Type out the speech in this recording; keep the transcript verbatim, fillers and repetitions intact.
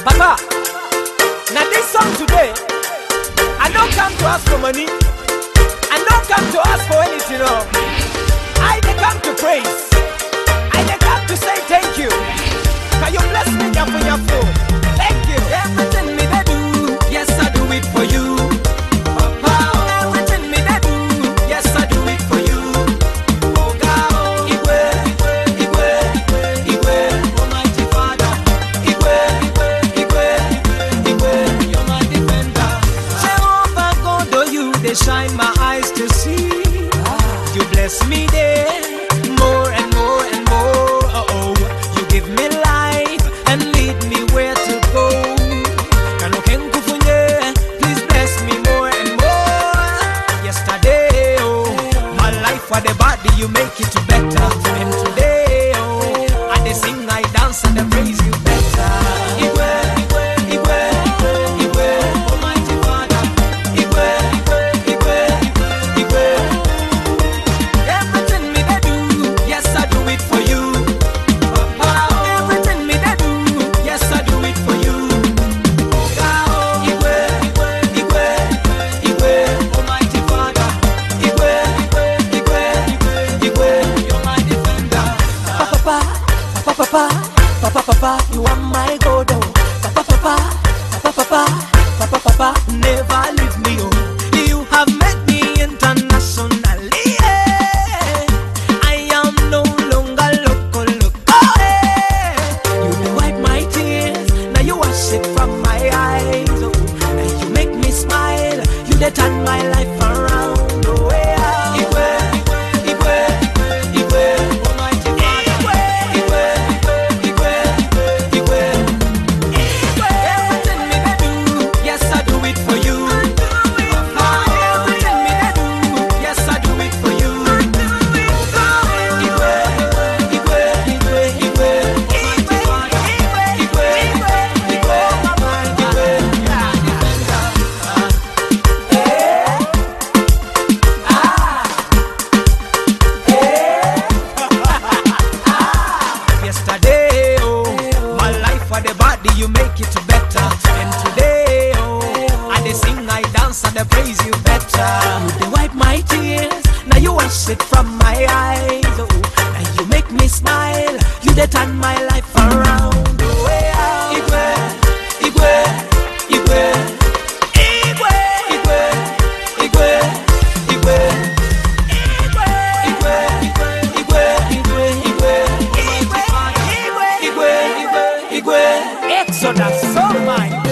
Papa, now this song today, I don't come to ask for money. I don't come to ask for anything. No. I dey come to praise. I dey come to say thank you. Can you bless me for your food? Thank you. Everything me they do, yes I do it for you. Papa, everything me they do, yes I do it for you. Oh God, Igwe, Igwe, Igwe, Almighty Father, Igwe, Igwe, Igwe, you're my defender. Jehovah God, oh you they shine my eyes to see. You bless me there more and more and more. Oh, oh. You give me life and lead me where to go. Please bless me more and more. Yesterday, oh, my life for the body you make it better. And today, oh, I dey sing, I dance and I praise you better. Igwe, Igwe, Igwe, Igwe, Almighty Father. Igwe, Igwe, Igwe, Igwe. Everything me they do, yes I do it for you. Papa, everything me they do, yes I do it for you. Oh God, Igwe, Igwe, Igwe, Almighty Father. Igwe, Igwe, Igwe, you're my defender. Papa, Papa, Papa, Papa, Papa, you are my God. Oh. Papa, Papa, Papa, Papa, Papa, Papa, never leave me. Oh, you have made me internationally. Yeah. I am no longer local. Local. Yeah. You do wipe my tears, now you wash it from my eyes. Oh, and you make me smile. You dey turn my life around. Oh yeah. Igwe, Igwe, Igwe, Almighty Father. Igwe, Igwe, Igwe, Igwe. Everything me they do, yes I do it for you. Papa, everything me they do, yes I do it for you. Igwe, Igwe, Igwe, Igwe, Almighty Father. Igwe, Igwe, Igwe, Yesterday, oh, my life for the body you make it better. And today, oh, I dey sing, I dance and I praise you better. You dey wipe my tears, now you wash it from my eyes. Oh, and you make me smile. You dey turn my life around. Oh yeah. Igwe, Igwe, Igwe, Igwe, Igwe, Igwe, Igwe. Igwe, Igwe, Igwe, Igwe, Igwe, Igwe, Igwe, Igwe, Igwe, Igwe, Exodus, so mine.